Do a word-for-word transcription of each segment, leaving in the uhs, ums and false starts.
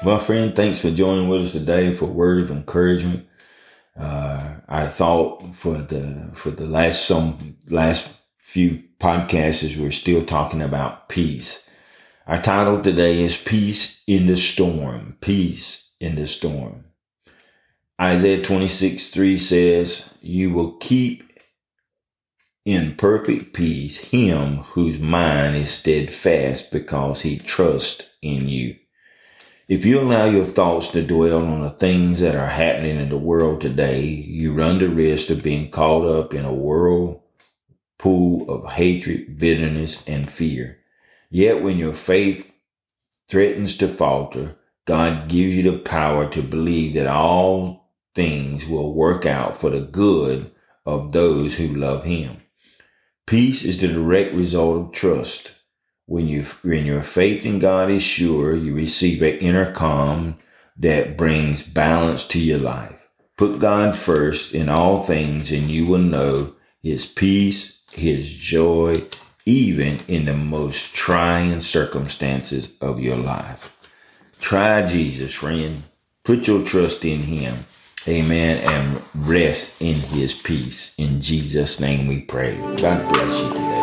Well, friend, thanks for joining with us today for a word of encouragement. Uh, I thought for the for the last some last few podcasts, we're still talking about peace. Our title today is Peace in the Storm. Peace in the storm. Isaiah twenty-six three says, "You will keep in perfect peace him whose mind is steadfast because he trusts in you." If you allow your thoughts to dwell on the things that are happening in the world today, you run the risk of being caught up in a whirlpool of hatred, bitterness, and fear. Yet when your faith threatens to falter, God gives you the power to believe that all things will work out for the good of those who love him. Peace is the direct result of trust. When you, when your faith in God is sure, you receive an inner calm that brings balance to your life. Put God first in all things and you will know his peace, his joy, even in the most trying circumstances of your life. Try Jesus, friend. Put your trust in him. Amen. And rest in his peace. In Jesus' name we pray. God bless you today.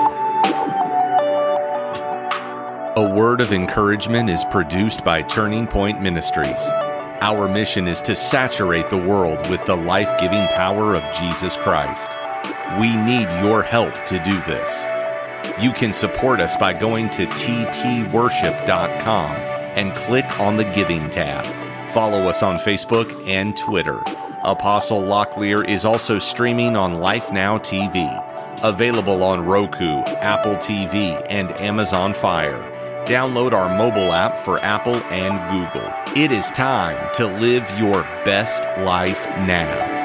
A Word of Encouragement is produced by Turning Point Ministries. Our mission is to saturate the world with the life-giving power of Jesus Christ. We need your help to do this. You can support us by going to t p worship dot com and click on the Giving tab. Follow us on Facebook and Twitter. Apostle Locklear is also streaming on LifeNow T V, available on Roku, Apple T V, and Amazon Fire. Download our mobile app for Apple and Google. It is time to live your best life now.